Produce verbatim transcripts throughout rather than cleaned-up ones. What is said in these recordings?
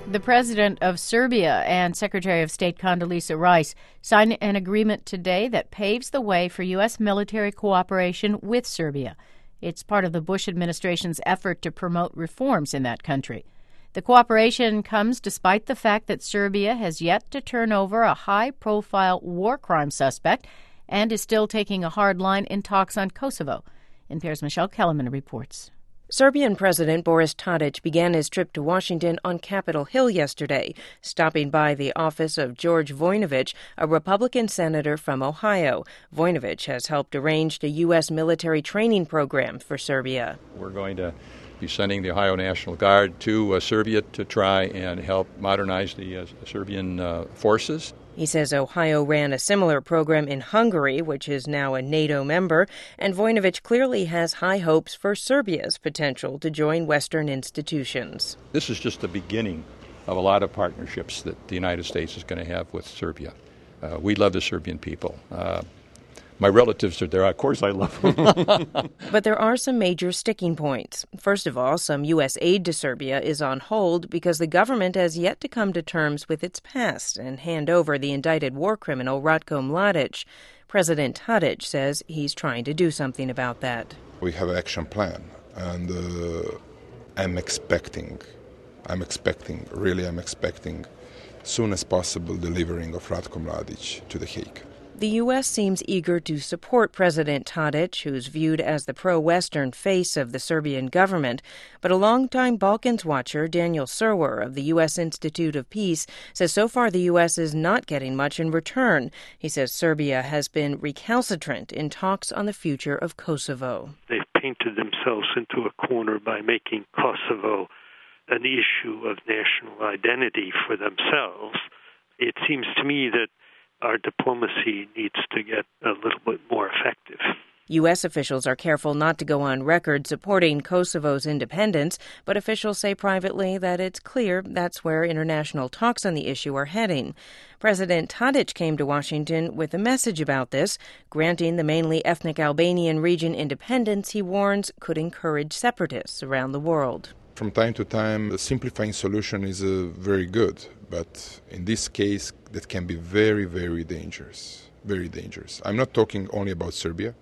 The president of Serbia and Secretary of State Condoleezza Rice signed an agreement today that paves the way for U S military cooperation with Serbia. It's part of the Bush administration's effort to promote reforms in that country. The cooperation comes despite the fact that Serbia has yet to turn over a high-profile war crime suspect and is still taking a hard line in talks on Kosovo. N P R's Michelle Kellerman reports. Serbian President Boris Tadic began his trip to Washington on Capitol Hill yesterday, stopping by the office of George Voinovich, a Republican senator from Ohio. Voinovich has helped arrange the U S military training program for Serbia. We're going to be sending the Ohio National Guard to uh, Serbia to try and help modernize the uh, Serbian uh, forces. He says Ohio ran a similar program in Hungary, which is now a NATO member, and Voinovich clearly has high hopes for Serbia's potential to join Western institutions. This is just the beginning of a lot of partnerships that the United States is going to have with Serbia. Uh, we love the Serbian people. Uh, My relatives are there. Of course I love them. But there are some major sticking points. First of all, some U S aid to Serbia is on hold because the government has yet to come to terms with its past and hand over the indicted war criminal Ratko Mladic. President Tadic says he's trying to do something about that. We have an action plan, and uh, I'm expecting, I'm expecting, really I'm expecting, soon as possible, delivering of Ratko Mladic to The Hague. The U S seems eager to support President Tadic, who's viewed as the pro-Western face of the Serbian government. But a longtime Balkans watcher, Daniel Serwer of the U S Institute of Peace, says so far the U S is not getting much in return. He says Serbia has been recalcitrant in talks on the future of Kosovo. They've painted themselves into a corner by making Kosovo an issue of national identity for themselves. It seems to me that our diplomacy needs to get a little bit more effective. U S officials are careful not to go on record supporting Kosovo's independence, but officials say privately that it's clear that's where international talks on the issue are heading. President Tadic came to Washington with a message about this, granting the mainly ethnic Albanian region independence he warns could encourage separatists around the world. From time to time, a simplifying solution is uh, very good, but in this case, that can be very, very dangerous, very dangerous. I'm not talking only about Serbia.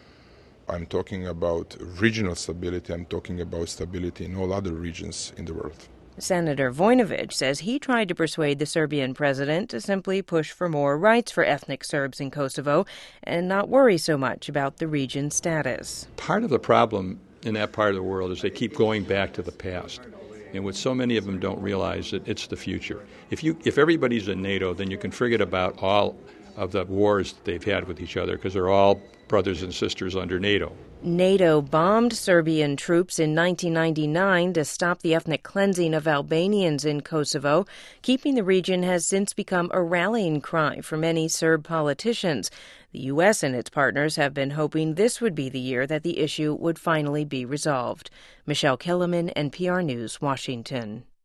I'm talking about regional stability. I'm talking about stability in all other regions in the world. Senator Voinovich says he tried to persuade the Serbian president to simply push for more rights for ethnic Serbs in Kosovo and not worry so much about the region's status. Part of the problem in that part of the world is they keep going back to the past. And what so many of them don't realize that it's the future. If you, if everybody's in NATO, then you can forget about all of the wars that they've had with each other because they're all brothers and sisters under NATO. NATO bombed Serbian troops in nineteen ninety-nine to stop the ethnic cleansing of Albanians in Kosovo. Keeping the region has since become a rallying cry for many Serb politicians. The U S and its partners have been hoping this would be the year that the issue would finally be resolved. Michelle Kellerman, N P R News, Washington.